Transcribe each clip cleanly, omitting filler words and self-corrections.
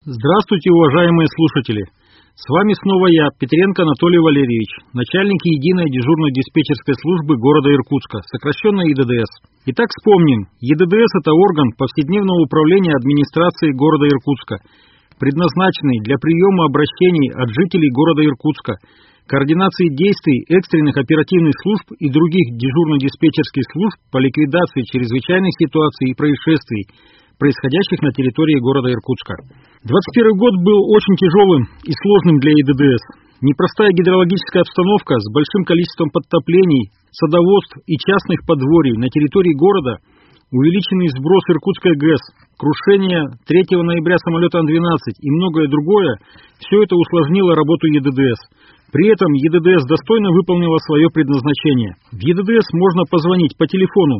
Здравствуйте, уважаемые слушатели! С вами снова я, Петренко Анатолий Валерьевич, начальник единой дежурной диспетчерской службы города Иркутска, сокращенно ЕДДС. Итак, вспомним, ЕДДС – это орган повседневного управления администрацией города Иркутска, предназначенный для приема обращений от жителей города Иркутска, координации действий экстренных оперативных служб и других дежурно-диспетчерских служб по ликвидации чрезвычайных ситуаций и происшествий, происходящих на территории города Иркутска. 2021 год был очень тяжелым и сложным для ЕДДС. Непростая гидрологическая обстановка с большим количеством подтоплений, садоводств и частных подворий на территории города, увеличенный сброс Иркутской ГЭС, крушение 3 ноября самолета Ан-12 и многое другое – все это усложнило работу ЕДДС. При этом ЕДДС достойно выполнила свое предназначение. В ЕДДС можно позвонить по телефону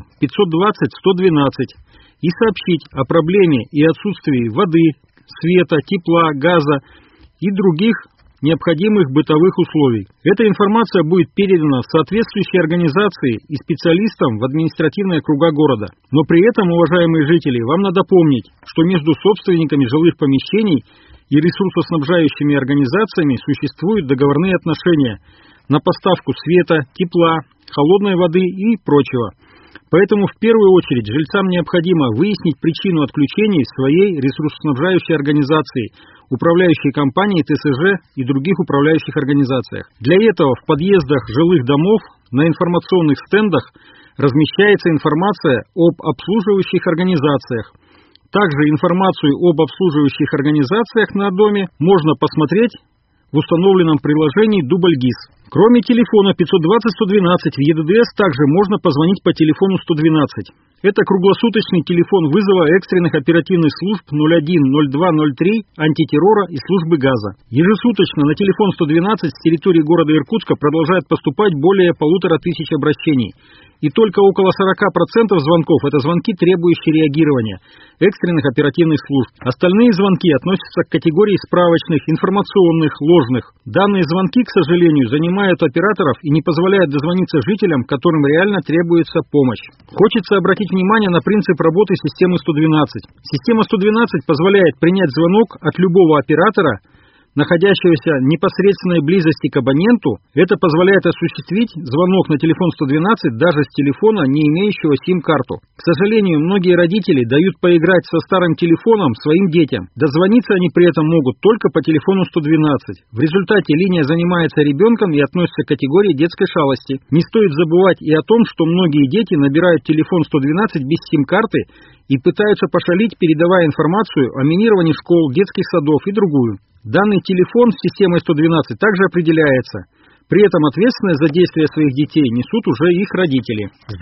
520-112 и сообщить о проблеме и отсутствии воды, света, тепла, газа и других необходимых бытовых условий. Эта информация будет передана в соответствующие организации и специалистам в административные круга города. Но при этом, уважаемые жители, вам надо помнить, что между собственниками жилых помещений и ресурсоснабжающими организациями существуют договорные отношения на поставку света, тепла, холодной воды и прочего. Поэтому в первую очередь жильцам необходимо выяснить причину отключений своей ресурсоснабжающей организации, управляющей компанией ТСЖ и других управляющих организациях. Для этого в подъездах жилых домов на информационных стендах размещается информация об обслуживающих организациях. Также информацию об обслуживающих организациях на доме можно посмотреть в установленном приложении «Дубль-ГИС». Кроме телефона 520-112 в ЕДДС также можно позвонить по телефону 112. Это круглосуточный телефон вызова экстренных оперативных служб 01, 02, 03, антитеррора и службы газа. Ежесуточно на телефон 112 с территории города Иркутска продолжает поступать более 1500 обращений. И только около 40% звонков – это звонки, требующие реагирования экстренных оперативных служб. Остальные звонки относятся к категории справочных, информационных, ложных. Данные звонки, к сожалению, занимают операторов и не позволяют дозвониться жителям, которым реально требуется помощь. Хочется обратить внимание на принцип работы системы 112. Система 112 позволяет принять звонок от любого оператора, находящегося в непосредственной близости к абоненту. Это позволяет осуществить звонок на телефон 112 даже с телефона, не имеющего сим-карту. К сожалению, многие родители дают поиграть со старым телефоном своим детям. Дозвониться они при этом могут только по телефону 112. В результате линия занимается ребенком и относится к категории детской шалости. Не стоит забывать и о том, что многие дети набирают телефон 112 без сим-карты и пытаются пошалить, передавая информацию о минировании школ, детских садов и другую. Данный телефон с системой 112 также определяется. При этом ответственность за действия своих детей несут уже их родители. С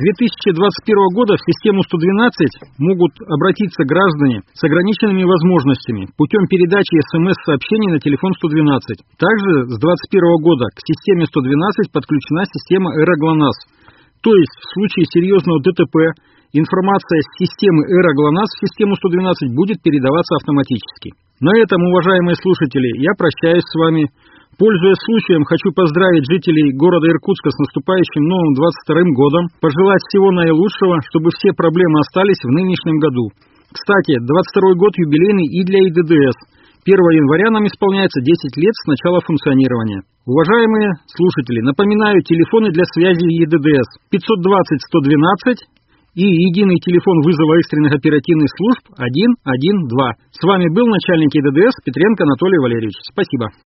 2021 года в систему 112 могут обратиться граждане с ограниченными возможностями путем передачи СМС-сообщений на телефон 112. Также с 2021 года к системе 112 подключена система «Эра-ГЛОНАСС». То есть в случае серьезного ДТП информация с системы «Эра-ГЛОНАСС» в систему 112 будет передаваться автоматически. На этом, уважаемые слушатели, я прощаюсь с вами. Пользуясь случаем, хочу поздравить жителей города Иркутска с наступающим новым 22 годом, пожелать всего наилучшего, чтобы все проблемы остались в нынешнем году. Кстати, 22 год юбилейный и для ЕДДС. 1 января нам исполняется 10 лет с начала функционирования. Уважаемые слушатели, напоминаю, телефоны для связи ЕДДС 520-112 и единый телефон вызова экстренных оперативных служб 112. С вами был начальник ЕДДС Петренко Анатолий Валерьевич. Спасибо.